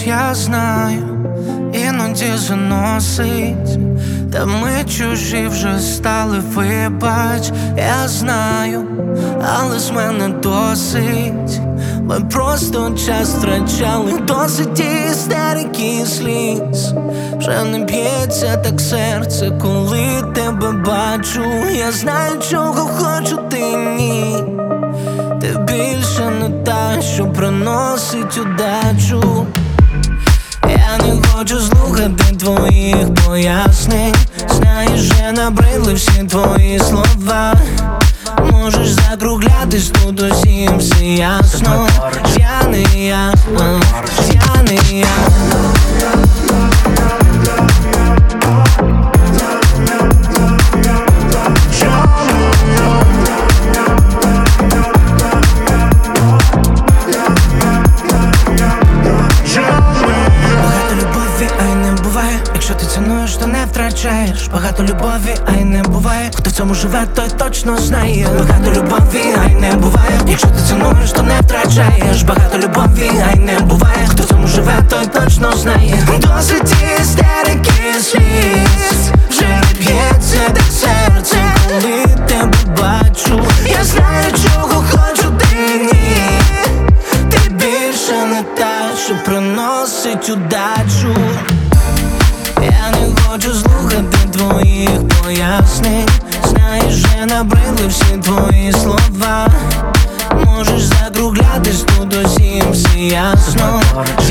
я знаю, іноді заносить, та ми чужі вже стали, вибач, я знаю, але з мене досить. Ми просто час втрачали, досить істерики і сліз. Вже не б'ється так серце, коли тебе бачу. Я знаю, чого хочу, ти ні. Ти більше не та, що приносить удачу. Я не хочу слухати твоїх пояснень. Знаєш, вже набридли всі твої слова. Можеш закруглятись, тут усім все ясно. Я не я, я не я. Якщо ти цінуєш, то не втрачаєш. Багато любові, а й не буває. Хто в цьому живе, той точно знає. Багато любові, а й не буває. Якщо ти цінуєш, то не втрачаєш. Багато любові, а й не буває. Хто в цьому живе, той точно знає. Досить істерики сліз. Вже не б'ється так серце, коли тебе бачу. Я знаю, чого хочу, ти ні. Ти більше не та, що приносить удачу. Я не хочу слухати твоїх пояснень. Знаєш, вже набридли всі твої слова. Можеш закруглятись, тут усім все ясно.